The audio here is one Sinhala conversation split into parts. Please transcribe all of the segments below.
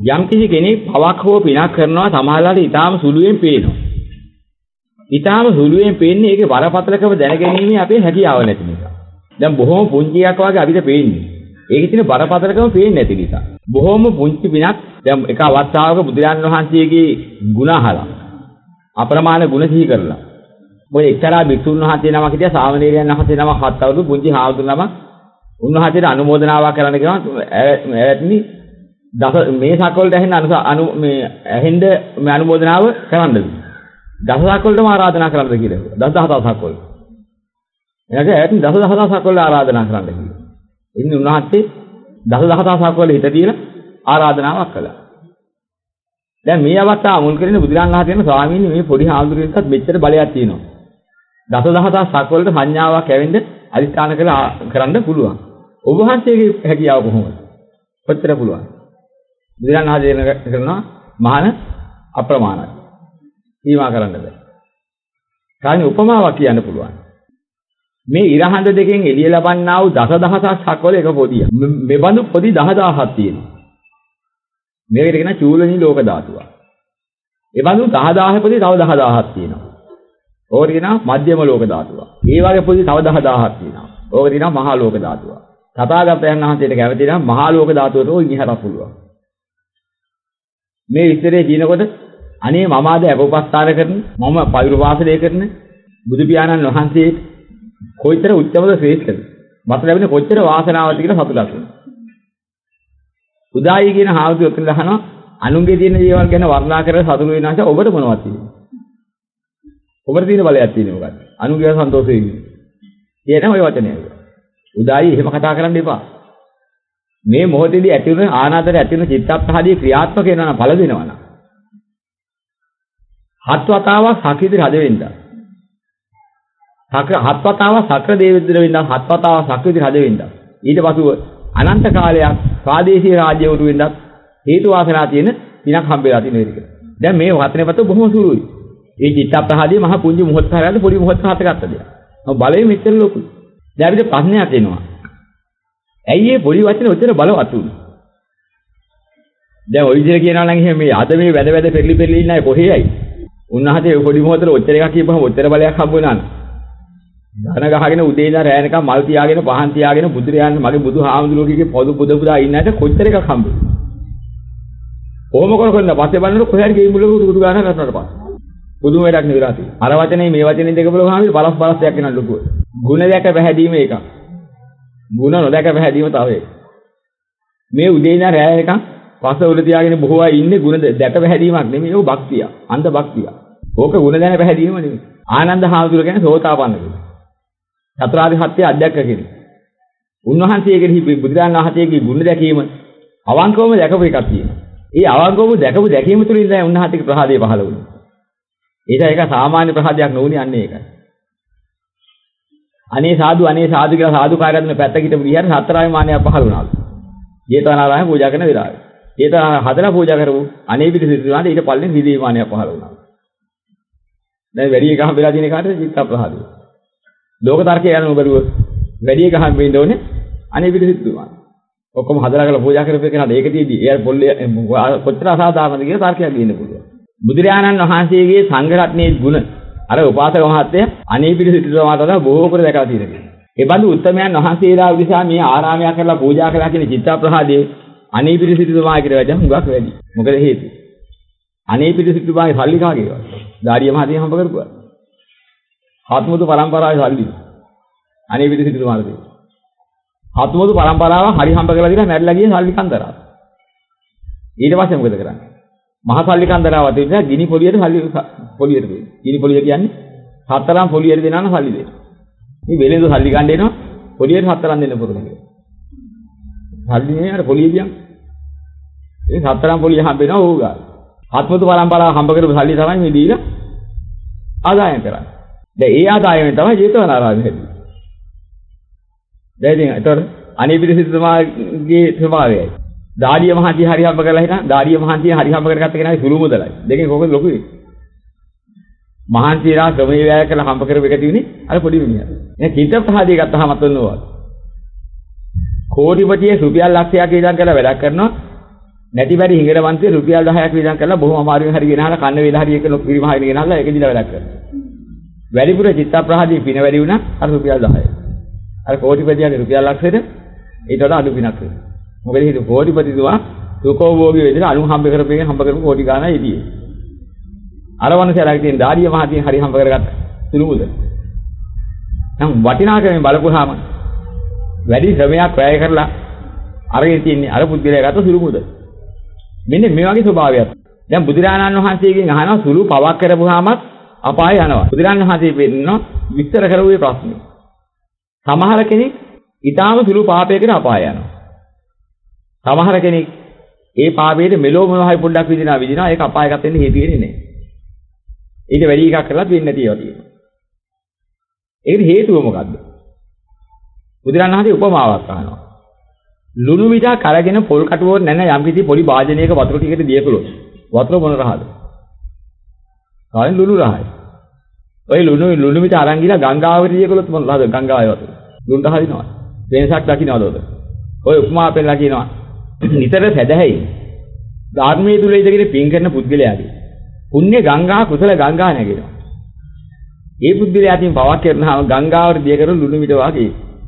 යම් කිසි කෙනෙක් පවක් හෝ පිනක් කරනවා සමහරවිට ඊටාම සුළුවෙන් පේනවා. ඊටාම සුළුවෙන් පේන්නේ ඒකේ බරපතලකම දැනගැනීමේ අපේ හැකියාව නැති නිසා. දැන් බොහොම පුංචි එකක් වගේ අපිට පේන්නේ. ඒකේ තියෙන බරපතලකම පේන්නේ නැති නිසා. බොහොම පුංචි පිනක් දැන් එක අවස්ථාවක බුදුරජාණන් වහන්සේගේ ගුණ අහලා අප්‍රමාණ ගුණ සිහි කරලා. මොකද එක්තරා භික්ෂුන් වහන්සේ නමක් හිටියා සාමණේරයන් වහන්සේ නමක් හත් අවුරුදු පුංචි හාමුදුරු නමක් උන්වහන්සේට අනුමෝදනාවක් කරන්න කියනවා ඇවැත්නි මේ සක්වලට ඇහෙන්න මේ ඇහෙන්න මේ අනුමෝදනාව කරන්නද දස සක්වලටම ආරාධනා කරන්නද කියලා. දස දහසක් සක්වල. එනක ඇවැත්නි දස දහසක් සක්වල ආරාධනා කරන්න කියලා. ඉතින් උන්වහන්සේ දස දහසක් සක්වල හිත දීලා ආරාධනාවක් කළා. දැන් මේ අවස්ථාව මුල් කරගෙන බුදුරජාණන් වහන්සේ කියන ස්වාමීනි මේ පොඩි හාමුදුරුවෙක්ට මෙච්චර බලයක් තියෙනවා. දස දහසක් සක්වලට සංඥාවක් ඇවෙන්න අදිස්ථාන කරන්න පුළුවන්. ඔබ වහන්සේගේ හැකියාව කොහොමද? කොච්චර පුළුවන්? බුදුරජාණන් වහන්සේ කරනවා මහාන අප්‍රමාණයි. ඊමා කරන්න බෑ. කාණි උපමාවක් කියන්න පුළුවන්. මේ ඉරහඳ දෙකෙන් එළිය ලබන්නා වූ දස දහසක් සක්වල එක පොදිය. මෙබඳු පොදි 10000ක් තියෙනවා. මේකට කියන චූලනී ලෝක ධාතුව. ඒ බඳු 10000 පොදි තව 10000ක් තියෙනවා. ඕකට කියනවා මධ්‍යම ලෝක ධාතුව. ඒ වගේ පොදි තව 10000ක් තියෙනවා. ඕකට කියනවා මහා ලෝක ධාතුව. තථාගතයන් වහන්සේට කැමති නම් මහා ලෝක ධාතුවට ඔය ඉහරක් පුළුවන්. මේ විස්තරේ කියනකොට අනේ මම ආද අපෝපස්ථාන කරන මම පෛරුවාසනය කරන බුදු පියාණන් වහන්සේ කොයිතර උච්චමද ශ්‍රේෂ්ඨද? මට ලැබෙන කොච්චර වාසනාවක්ද කියලා සතුටක් වෙනවා. උදායි කියන හාමුදුරුවෝ උතුම් දහනවා අනුන්ගේ තියෙන දේවල් ගැන වර්ණනා කරලා සතුටු වෙන නිසා ඔබට මොනවද තියෙන්නේ? ඔබට තියෙන බලයක් තියෙන්නේ මොකක්ද? අනුන්ගේ සන්තෝෂ වෙන්නේ. කියන ඔය වචනය. උදායි එහෙම කතා කරන්න එපා. මේ මොහොතේදී ඇති වෙන ආනාදර ඇති වෙන චිත්තප්‍රහාදී ක්‍රියාත්මක වෙනවා නම් ඵල දෙනවා නම්. හත් වතාවක් සක්‍රීය රජ වෙන්න. හත් වතාවක් සක්‍ර දේවේන්ද්‍ර වෙන්න, හත් වතාවක් සක්‍රීය රජ වෙන්න. ඊට පසුව අනන්ත කාලයක් ප්‍රාදේශීය රාජ්‍යවරු වෙන්නත් හේතු වාසනා තියෙන පිනක් හම්බෙලා තියෙන එක. දැන් මේ වචනේ පත බොහොම සුළුයි. මේ චිත්තප්‍රහාදී මහ පුංචි මොහොත් හරයද පොඩි මොහොත් හතකට දෙයක්. බලය මෙච්චර ලොකුයි. දැන් අපිට ප්‍රශ්නයක් එනවා. ඇයි මේ පොඩි වචනේ ඔච්චර බලවත් උනේ? දැන් ඔය විදිහට කියනවා නම් එහෙම මේ අද මේ වැද පෙරලි ඉන්න අය කොහේයි? උන්වහන්සේ පොඩි මොහොතේ ඔච්චර එකක් කියපුවම ඔච්චර බලයක් හම්බ වෙනා නේද? ධන ගහගෙන උදේ ඉඳන් රැ වෙනකම් මල් තියාගෙන පහන් තියාගෙන බුදුරයන් මගේ බුදුහාමුදුරුවෝගේ පොදු පුදා ඉන්න ඇට කොච්චර එකක් හම්බ වෙනවද? කොහොම කරන්නේ පස්සේ බලනකොට කොහේ හරි ගේ මුලක උඩු ගන්න කරනට පස්සේ. පුදුම වැඩක් නෙවෙලා තියෙන්නේ. අර වචනේ මේ වචනේ දෙක බලුවාම බලස් දෙයක් වෙනවා ලොකුව. ಗುಣ දැක පැහැදීම එකක්. ಗುಣ නොදැක පැහැදීම තව එකක්. මේ උදේ ඉඳන් රැ වෙනකම් පස්ස උඩ තියාගෙන බොහෝ අය ඉන්නේ ಗುಣ දැක පැහැදීමක් නෙමෙයි ඒක භක්තිය. අන්ධ භක්තිය. ඕක ಗುಣ දැන පැහැදීම නෙමෙයි. ආනන්ද හාමුදුරුවෝ කියන්නේ සෝතාපන්න කෙනෙක්. චතුරාර්ය සත්‍ය අධ්‍යක්ෂ කෙනෙක්. උන්වහන්සේගේ බුදුරජාණන් වහන්සේගේ ගුණ දැකීම අවංකවම දැකපු එකක් තියෙනවා. ඒ අවංකවම දැකපු දැකීම තුළින් දැන් උන්වහන්සේගේ ප්‍රහාදය පහළ වුණා. ඒක සාමාන්‍ය ප්‍රහාදයක් නොවුනේ අන්නේ ඒකයි. අනේ සාදු කියලා සාදුකාරයන් පැත්තකට ගියහම සතරායි මානයක් පහළ වුණා. ජේතවනාරාමයේ පූජා කරන විලාසය. ජේතවනාරාම හදලා පූජා කරපු අනේ පිළිසිතුනාට ඊට පල්ලෙන් විදී මානයක් පහළ වුණා. දැන් වැඩි එක හම්බෙලා තියෙන කාටද චිත්ත ප්‍රහාදය. ලෝක තර්කයේ යන උගරුව වැඩි එක හම්බෙන්න ඕනේ අනේ පිළිසිතුනා. ඔක්කොම හදලා කරලා පූජා කරපු එක නේද ඒක තියදී ඒ පොල්ලේ කොච්චර අසාධාරණද කියලා තර්කයක් ගේන්න පුළුවන්. බුදුරජාණන් වහන්සේගේ සංඝ රත්නයේ ගුණ අර උපාසක මහත්තයා අනේ පිළිසිතුනාට වඩා බොහෝ කර දැකලා තියෙනවා. ඒ බඳු උත්තමයන් වහන්සේලා උදෙසා මේ ආරාමයක් කරලා පූජා කළා කියන චිත්ත ප්‍රහාදයේ අනේ පිළිසිතුමා කියලා වැඩි හුඟක් වැඩි. මොකද හේතුව? අනේ පිළිසිතුමාගේ සල්ලි කාගේද? දාඩිය මහතිය හම්බ කරපුවා. හත්මුදු පරම්පරාවේ සල්ලි. අනේ පිළිසිතුමාට දෙන්න. හත්මුදු පරම්පරාව හරි හම්බ කරලා දීලා මැරිලා ගිය සල්ලි කන්දරා. ඊට පස්සේ මොකද කරන්නේ? මහ සල්ලි කන්දරාව තියෙනවා ගිනි පොලියට සල්ලි පොලියට දෙන්න. ගිනි පොලිය කියන්නේ හතරම් පොලියට දෙනවා නම් සල්ලි දෙන්න. මේ වෙලෙන්ද සල්ලි ගන්න එනවා පොලියට හතරම් දෙන්න පුරුදු වෙනවා. සල්ලි නේ අර පොලිය කියන්නේ. ඒ හතරම් පොලිය හම්බ වෙනවා ඕගා. හත්මුදු පරම්පරාව හම්බ කරපු සල්ලි තමයි මේ දීලා ආදායම් කරන්නේ. දැන් ඒ ආදායමෙන් තමයි ජේතවනාරාමයේ හැදෙන්නේ. දැන් ඉතින් ඒතර අනේ පිළිසිතුමාගේ ස්වභාවයයි. දාඩිය මහන්සිය හරි හම්බ කරලා හිටන් දාඩිය මහන්සිය හරි හම්බ කරගත්ත කෙනාගේ සුළු මුදලයි. දෙකෙන් කොහොමද ලොකුයි? මහන්සියලා ශ්‍රමයේ වැය කරලා හම්බ කරපු එක තියෙන්නේ අර පොඩි මිනිහා. එහෙනම් චිත්ත ප්‍රහාදී ගත්තාම අතනවා. කෝටිපතියේ රුපියල් ලක්ෂයක් ඉඳන් කරලා වැඩක් කරනවා. නැති බැරි හිඟන වන්තිය රුපියල් 10ක් වියදම් කරලා බොහොම අමාරුවෙන් හරි ගෙනහලා කන්න වේලා හරි එක පිරිමහගෙන ගෙනහලා ඒක දිලා වැඩක් කරනවා. වැඩිපුර චිත්තප්‍රහාදී පින වැඩි වුණා අර රුපියල් 10. අර කෝටිපතියාගේ රුපියල් ලක්ෂෙට ඊට වඩා අඩු පිනක් වෙනවා. මොකද හේතුව කෝටිපතිතුමා සුඛෝභෝගී වෙදලා අලුන් හම්බ කරපු කෝටි ගාණක් ඉදියේ. අර වන්සලාගේ තියෙන දාඩිය මහතින් හරි හම්බ කරගත්ත සුළු මුදල්. නම් වටිනාකමෙන් බලපුවාම වැඩි ශ්‍රමයක් වැය කරලා අරගෙන තියන්නේ අර පුද්ගලයා ගත්ත සුළු මුදල්. මෙන්න මේ වගේ ස්වභාවයක්. දැන් බුදුරජාණන් වහන්සේගෙන් අහනවා සුළු පවක් කරපුවාමත් අපාය යනවා. බුදුරජාණන් වහන්සේ පෙන්නනවා විස්තර කරුවේ ප්‍රශ්නේ. සමහර කෙනෙක් ඊටාම සුළු පාපයකට අපාය යනවා. සමහර කෙනෙක් ඒ පාපයේ මෙලෝ මොනවයි පොඩ්ඩක් විදිනවා ඒක අපායකට එන්න හේතු වෙන්නේ නැහැ. ඊට වැඩි එකක් කරලා වෙන්නේ නැති ඒවා තියෙනවා. ඒකට හේතුව මොකද්ද? බුදුරජාණන් වහන්සේ උපමාවක් අහනවා. ලුණු මිටක් අරගෙන පොල් කටුවෝ නැන යම්කිසි පොඩි භාජනයක වතුර ටිකට දියකලොත් වතුර මොන රහද? කාලෙන් ලුණු රහයි. ඔය ලුණු මිට අරන් ගිහලා ගංගාවට දියකලොත් මොන රහද? ගංගාවේ වතුර. ලුණු රහ දිනනවා. වෙනසක් දකින්නවද ඔද? ඔය උපමා පෙන්නලා කියනවා නිතර සැදැහැයි ධර්මයේ තුල ඉඳගෙන පින් කරන පුද්ගලයාගේ පුණ්‍ය ගංගා කුසල ගංගා නැගෙනවා. ඒ පුද්ගලයාටින් පවක් කරනහම ගංගාවට දිය කරන ලුණු මිට වාගේ.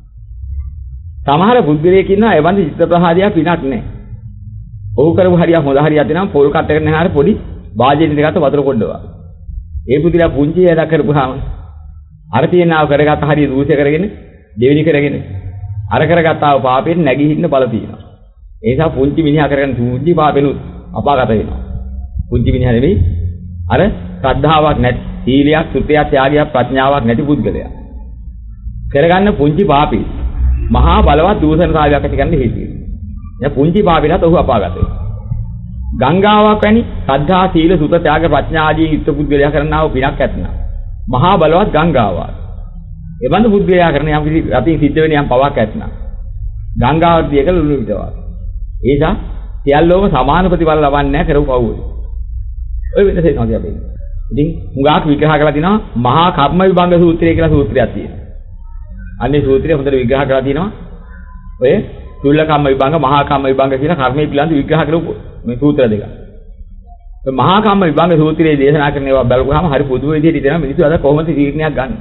සමහර පුද්ගලයෙක් ඉන්නවා ඒ වන්දි චිත්ත ප්‍රහාදියා පිනක් නැහැ. ඔහු කරපු හරියක් හොඳ හරියක් දෙනම් පොල් කට්ටකට නැහාර පොඩි වාජෙන් දෙකට වතුර කොණ්ඩවා. ඒ පුද්ගලයා පුංචි වැඩක් කරපුවාම අර තියනාව කරගත්ත හරිය දූෂ්‍ය කරගෙන දෙවිලි කරගෙන අර කරගත්තාව පාපයෙන් නැගී හිටින්න බල තියෙනවා. ඒ නිසා පුංචි මිනිහා කරගෙන පුංචි පාපෙනුත් අපාගත වෙනවා. පුංචි මිනිහා නෙමෙයි අර ශ්‍රද්ධාවක් නැති, සීලයක්, සුත්‍යයක්, ත්‍යාගයක්, ප්‍රඥාවක් නැති පුද්ගලයා. කරගන්න පුංචි පාපේ මහා බලවත් දූෂණතාවයක් ඇති කරන්න හේතුයි. දැන් පුංචි පාපෙලත් ඔහු අපාගත වෙනවා. ගංගාවක් වැනි ශ්‍රද්ධා, සීල, සුත, ත්‍යාග, ප්‍රඥා ආදී යුක්ත පුද්ගලයා කරනා වූ පිනක් ඇතනම් මහා බලවත් ගංගාවක්. ඒ බඳු පුද්ගලයා කරන යම් කිසි අතින් සිද්ධ වෙන යම් පවක් ඇතනම් ගංගාවට දිය කළ ලුණු විතවා. ඒ නිසා සියල්ලෝම සමාන ප්‍රතිඵල ලබන්නේ නැහැ කරපු පව් වලින්. ඔය වෙනස එනවා අපි. ඉතින් හුඟක් විග්‍රහ කරලා තිනවා මහා කර්ම විභංග සූත්‍රය කියලා සූත්‍රයක් තියෙනවා. අන්නේ සූත්‍රය හොඳට විග්‍රහ කරලා තිනවා. ඔය චුල්ල කම්ම විභංග, මහා කම්ම විභංග කියලා කර්මයේ පිළිබඳ විග්‍රහ කරපු මේ සූත්‍ර දෙක. ඒ මහා කම්ම විභංග සූත්‍රයේ දේශනා කරන ඒවා බලපුවාම හරි පොදු විදිහට ඉතන මිනිස්සු අද කොහොමද තීරණයක් ගන්න.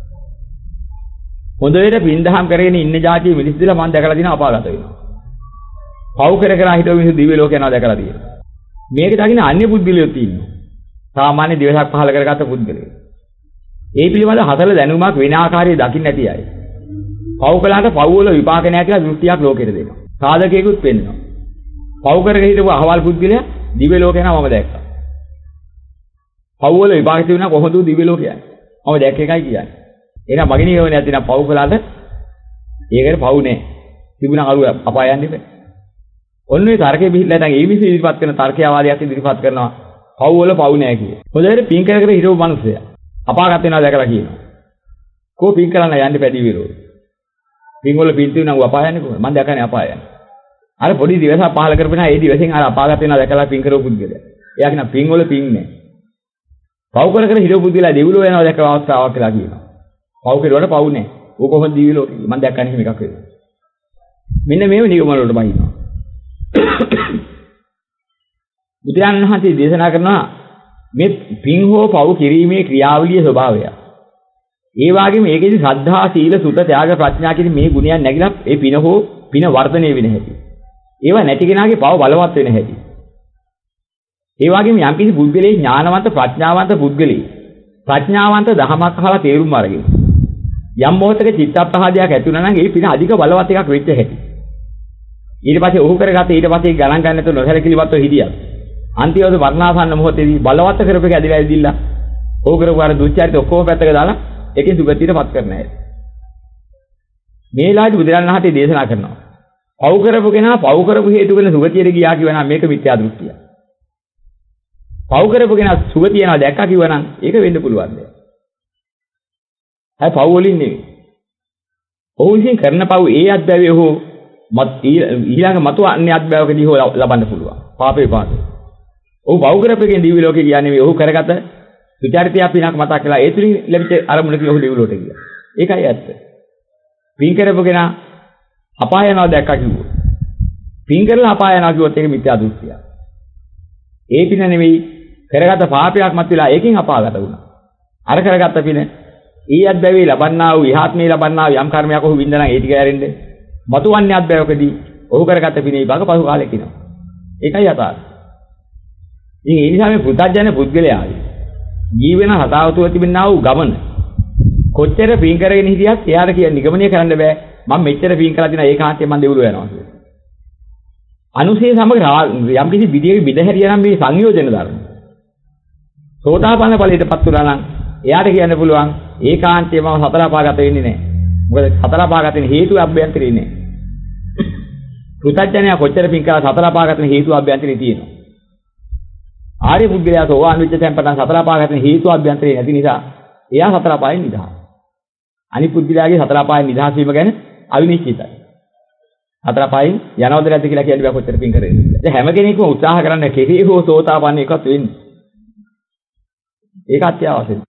හොඳ වෙලට පින්දහම් කරගෙන ඉන්න જાතිය මිනිස්සු දිලා මම දැකලා දිනා අපාගත වෙනවා. පව් කර හිටව මිනිස්සු දිව්‍ය ලෝක යනවා දැකලා තියෙනවා. මේක දකින්න අන්‍ය පුද්ගලයෝ තියෙනවා. සාමාන්‍ය දිවසක් පහල කරගත්ත පුද්ගලයෝ. ඒ පිළිබඳ හතර දැනුමක් වෙන ආකාරයේ දකින්න නැති අය. පව් කළාට පව් වල විපාක නැහැ කියලා දෘෂ්ටියක් ලෝකෙට දෙනවා. සාධකයකුත් පෙන්නනවා. පව් කරගෙන හිටපු අහවල් පුද්ගලයා දිව්‍ය ලෝක යනවා මම දැක්කා. පව් වල විපාක තිබුණා කොහොමද දිව්‍ය ලෝක යන්නේ? මම දැක්ක එකයි කියන්නේ. එහෙනම් මගේ නියමනයක් තියෙනවා පව් කළාට ඒකට පව් නැහැ. තිබුණා අරු අපාය යන්නේ නැහැ. ඔන්න ඔය තර්කේ බිහිලා දැන් ඒ මිනිස්සු ඉදිරිපත් කරන තර්කයාවාදියක් ඉදිරිපත් කරනවා පව් වල පව් නැහැ කියේ. හොඳට පින් කර හිටපු මිනිස්සයා අපාගත වෙනවා දැකලා කියනවා. කෝ පින් කරන්න යන්නේ පැටි විරෝ. පින් වල පින් තියුණා ඌ අපාය යන්නේ කොහොමද? මම දැකන්නේ අපාය යන්නේ. අර පොඩි දිවසක් පහල කරපෙනා ඒ දිවසෙන් අර අපාගත වෙනවා දැකලා පින් කරපු පුද්ගලයා. එයා කියන පින් වල පින් නැහැ. පව් කර හිටපු පුද්ගලයා දෙවිලෝ යනවා දැකලා අවස්ථාවක් කියලා කියනවා. පව් කෙරුවට පව් නැහැ. ඌ කොහොමද දිවිලෝ මම දැක්කන්නේ මේකක් වෙනවා. මෙන්න මේව නිගමන වලට බහිනවා. බුදුරජාණන් වහන්සේ දේශනා කරනවා මේ පින් හෝ පව් කිරීමේ ක්‍රියාවලියේ ස්වභාවය. ඒ වගේම ඒකෙදි ශ්‍රද්ධා, සීල, සුත, ත්‍යාග, ප්‍රඥා කියන මේ ගුණයන් නැగిලා ඒ පින හෝ පින වර්ධනය වෙන හැටි. ඒවා නැති කෙනාගේ පව බලවත් වෙන හැටි. ඒ වගේම යම්කිසි බුද්ධලේ ඥානවන්ත ප්‍රඥාවන්ත බුද්ධලේ ප්‍රඥාවන්ත දහමක් අහලා තේරුම් අරගෙන යම් මොහොතක චිත්තප්‍රහාදයක් ඇති වුණා නම් ඒ පින අධික බලවත් එකක් වෙච්ච හැටි. ඊට පස්සේ ඔහු කරගත්ත ඊට පස්සේ ගණන් ගන්න නැතුව නොසලකිලිවත්ව හිටියා. අන්තිමට වර්ණාසන්න මොහොතේදී බලවත් කරපෙක ඇදිලා ඇදිලා ඔහු කරපු අර දුච්චාරිත ඔක්කොම පැත්තක දාලා ඒකෙන් සුගතියටපත් කරන හැටි. මේ ලාඩි බුදුරණන් වහන්සේ දේශනා කරනවා. පව් කරපු කෙනා පව් කරපු හේතු වෙන සුගතියට ගියා කියවනම් මේක මිත්‍යා දෘෂ්ටිය. පව් කරපු කෙනා සුගතිය යනවා දැක්කා කියවනම් ඒක වෙන්න පුළුවන් දෙයක්. පව් වලින් නෙවෙයි. ඔහු විසින් කරන පව් ඒ අත්බැවේ ඔහු ඊළඟ මතු අන්‍ය අත්බැවකදී හෝ ලබන්න පුළුවන්. පාපේ පාපේ. ඔහු පව් කරපෙකින් දිව්‍ය ලෝකේ ගියා නෙවෙයි. ඔහු කරගත සුචරිතය පිනක් මතක් කළා. ඒ තුලින් ලැබිච්ච අරමුණකින් ඔහු දිව්‍ය ලෝකෙට ගියා. ඒකයි ඇත්ත. පින් කරපු කෙනා අපාය යනවා දැක්කා කිව්වොත්. පින් කරලා අපාය යනවා කිව්වොත් ඒක මිත්‍යා දෘෂ්ටියක්. ඒ පින නෙවෙයි කරගත පාපයක් මත වෙලා ඒකෙන් අපාගත වුණා. අර කරගත්ත පින ඊ අත්බැවි ලබන්නා වූ ඉහාත්මේ ලබන්නා වූ යම් කර්මයක් ඔහු විඳනනම් ඒ ටික ඇරෙන්නේ මතුවන්නේ අත්බැවකදී ඔහු කරගත්ත පිනේ භාග පසු කාලෙක ඉනවා. ඒකයි යථාර්ථය. ඉතින් ඒ නිසා මේ පුතඥ පුද්ගලයාගේ ජීවන රටාව තුළ තිබෙනා වූ ගමන කොච්චර පින් කරගෙන හිටියත් එයාට කියන නිගමනය කරන්න බෑ මම මෙච්චර පින් කරලා දිනා ඒකාන්තයෙන් මම දෙවුල යනවා කියලා. අනුසේ සමග යම් කිසි විදියක බිඳහැරියා නම් මේ සංයෝජන ධර්ම. සෝතාපන්න ඵලයටපත් වුණා නම් එයාට කියන්න පුළුවන් ඒකාන්තයෙන් මම සතර අපාගත වෙන්නේ නැහැ. මොකද සතර අපාගත වෙන හේතුව අභ්‍යන්තරේ නේ. පුතඥයා කොච්චර පින් කරලා සතර අපාගත වෙන හේතුව අභ්‍යන්තරේ තියෙනවා. ආර්ය පුද්ගලයා සෝවාන් වෙච්ච තැන් පටන් සතර අපාගත වෙන හේතුව අභ්‍යන්තරේ නැති නිසා එයා සතර අපායෙන් නිදහස්. අනිත් පුද්ගලයාගේ සතර අපායෙන් නිදහස් වීම ගැන අවිනිශ්චිතයි. සතර අපායෙන් යනවද නැද්ද කියලා කියන්න බෑ කොච්චර පින් කරේ. දැන් හැම කෙනෙක්ම උත්සාහ කරන්න කෙරේ හෝ සෝතාපන්න එකක් වෙන්නේ. ඒක අත්‍යවශ්‍යයි.